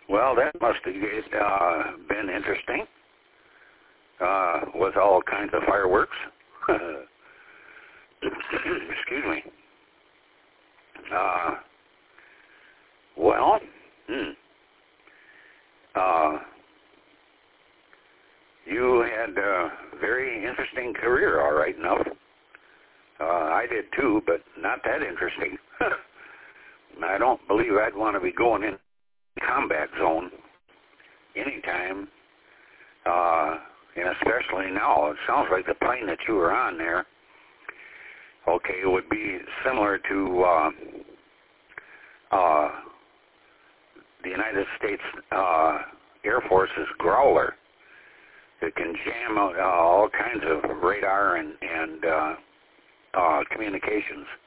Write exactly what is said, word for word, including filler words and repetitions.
Well, that must have uh, been interesting, uh, with all kinds of fireworks. Excuse me. Uh, well, hmm. Uh, you had a very interesting career, all right enough. Uh, I did too, but not that interesting. I don't believe I'd want to be going in combat zone anytime, uh, and especially now. It sounds like the plane that you were on there, okay, would be similar to uh, uh, the United States uh, Air Force's Growler. It can jam out uh, all kinds of radar and, and uh, uh, communications.